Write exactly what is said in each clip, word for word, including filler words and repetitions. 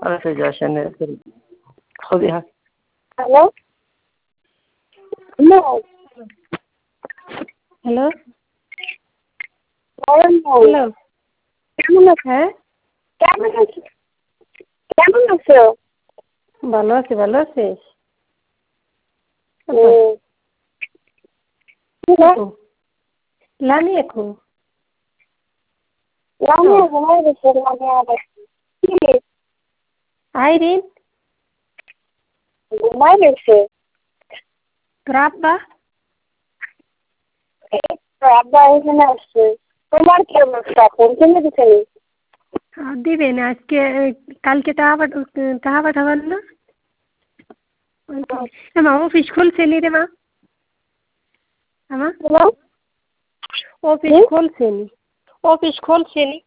Ahora se ya se ne joder. Hello hello hello বলেন ভাই hello কেমন আছো হ্যাঁ কেমন আছো কেমন আছো ভালো আছি ভালো আছিস হুম লামি এখন লামি ঘুমাই গেছে লামি আবার কি আইরিন ঘুমাই গেছে তোর আব্বা আব্বা এখানে আসছে তোমার কি অবস্থা ফোন কিনে দিচ্ছেন দিবেন আজকে কালকে টাকা পাঠ টাকা পাঠাবেন না মা অফিস খুলছে নি রে মা আমার হ্যালো অফিস খুলছে নি অফিস খুলছে নি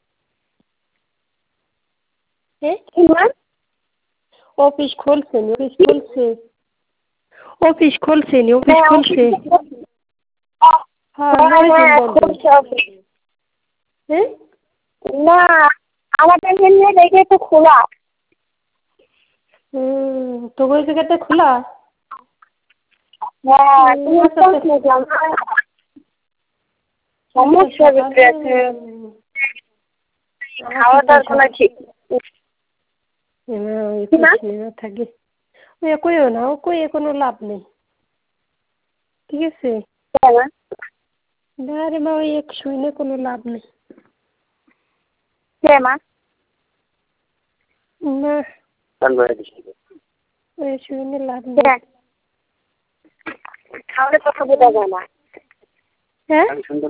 হ্যাঁ কি মা অফিস খুলছে নি অফিস খুলছে অফিস খুলছে নি অফিস খুলছে হ্যাঁ নয় দিন বন্ধ হ্যাঁ না আমাদের এখানে দেখে তো খোলা হুম তো ওই জায়গাটা খোলা হ্যাঁ তুমি সমস্যা ভিতরে আছে খাওয়া দাওয়ার কোনো ঠিক থাকে ওই কইও না ও কইয়ে কোনো লাভ নেই ঠিক আছে না রে মা ওই এক শুনে কোনো লাভ নেই মা না ওই শুনে লাভ নেই খাওয়ার কথা বোঝা যায় না হ্যাঁ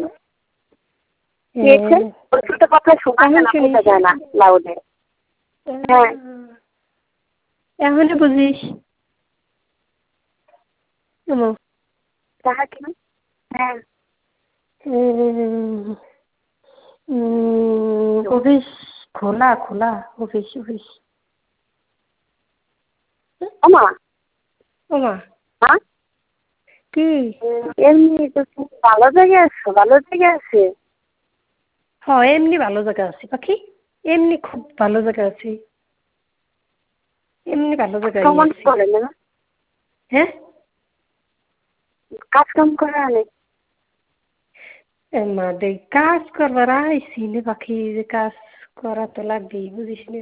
কথা শোনা বোঝা যায় না লাউডে হ্যাঁ এখনই বুঝিস তাহা কি হ্যাঁ অফিস খোলা খোলা অফিস অফিস ওমা ওমা হ্যাঁ কি এমনি তো খুব ভালো জায়গায় আছো ভালো জায়গায় আছে হ্যাঁ এমনি ভালো জায়গা আছে পাখি এমনি খুব ভালো জায়গা আছে এমনি ভালো জায়গায় করে না হ্যাঁ কাজ কাম করে অনেক মা দেখ কাজ করবার আইসি নে পাখি যে কাজ করা তো লাগবেই বুঝিস নে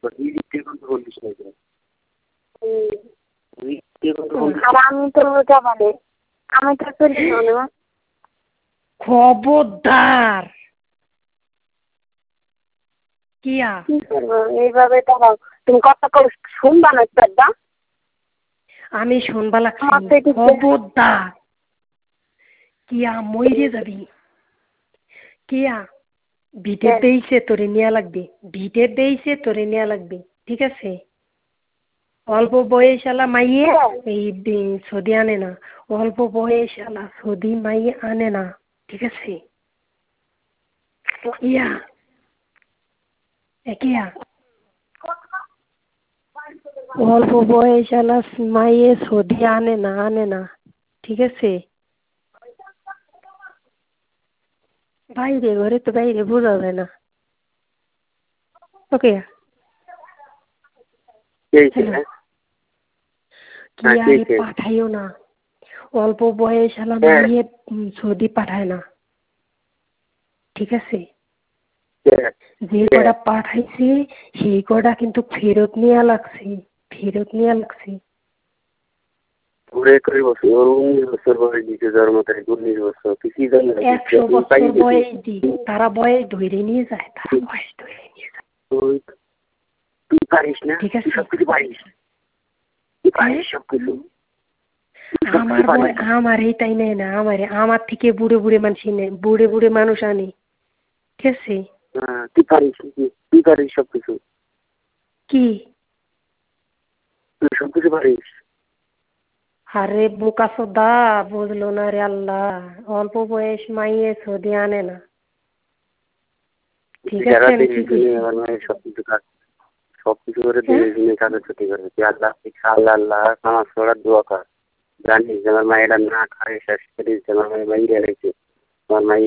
আর আমি তো যাবানে আমি তো চলি না খবরদার কিয়া কি করবো এইভাবে তো তুমি কত করে শুনবা না দাদা আমি শুনবা লাগছি খবরদার কিয়া মইরে যাবি কিয়া ভিটের দেইছে তোরে নেওয়া লাগবে ভিটের দেইছে তোরে নেওয়া লাগবে ঠিক আছে অল্প বয়সালা মাইয়ে এই সদি আনে না অল্প বয়সালা সদি মাইয়ে আনে না ঠিক আছে ইয়া একিয়া অল্প বয়সালা মাইয়ে সদি আনে না আনে না ঠিক আছে বাইরে ঘরে তো বাইরে বোঝা যায় না ওকে পাঠাইও না অল্প বয়সালা মাইয়ে সৌদি পাঠায় না ঠিক আছে যে কটা পাঠাইছে সেই কটা কিন্তু ফেরত নেওয়া লাগছে ফেরত নেওয়া লাগছে একশো বছর বয়স দি তারা বয়স ধরে নিয়ে যায় তারা বয়স ধরে নিয়ে যায় ঠিক আছে আমার আমার এইটাই নেই না আমার আমার থেকে বুড়ে বুড়ে মানুষ নেই বুড়ে বুড়ে মানুষ আনি ঠিক আছে তুই পারিস তুই পারিস সবকিছু কি তুই সবকিছু পারিস আরে বোকা সোদা বুঝলো না রে আল্লাহ অল্প বয়স মাইয়ে সৌদি আনে না ঠিক আছে সবকিছু কাজ সবকিছু করে দিনে কাজে ছুটি করবে তুই আল্লাহ আল্লাহ আল্লাহ আমার সরার দোয়া কর জানিস যে আমার মায়েরা না খায় শেষ করিস যে আমার মায়ের মাইরে রেখে আমার মাই